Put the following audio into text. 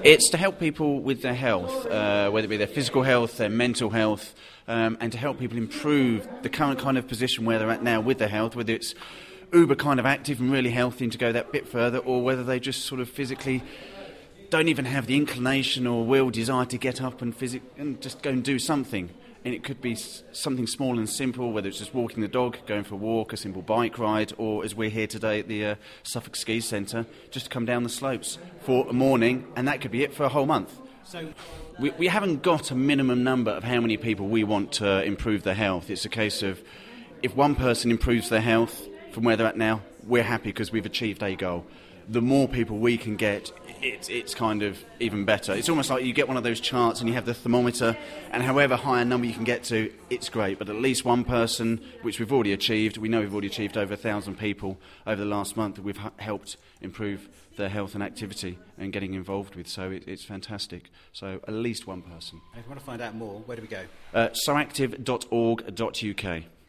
It's to help people with their health, whether it be their physical health, their mental health, and to help people improve the current kind of position where they're at now with their health, whether it's uber kind of active and really healthy and to go that bit further, or whether they just sort of physically don't even have the inclination or will, desire to get up and just go and do something. And it could be something small and simple, whether it's just walking the dog, going for a walk, a simple bike ride, or as we're here today at the Suffolk Ski Centre, just to come down the slopes for a morning, and that could be it for a whole month. So we haven't got a minimum number of how many people we want to improve their health. It's a case of if one person improves their health from where they're at now, we're happy because we've achieved a goal. The more people we can get, it's kind of even better. It's almost like you get one of those charts and you have the thermometer, and however high a number you can get to, it's great. But at least one person, which we've already achieved, we know we've already achieved over 1,000 people over the last month that we've helped improve their health and activity and getting involved with. So it's fantastic. So at least one person. And if you want to find out more, where do we go? soactive.org.uk.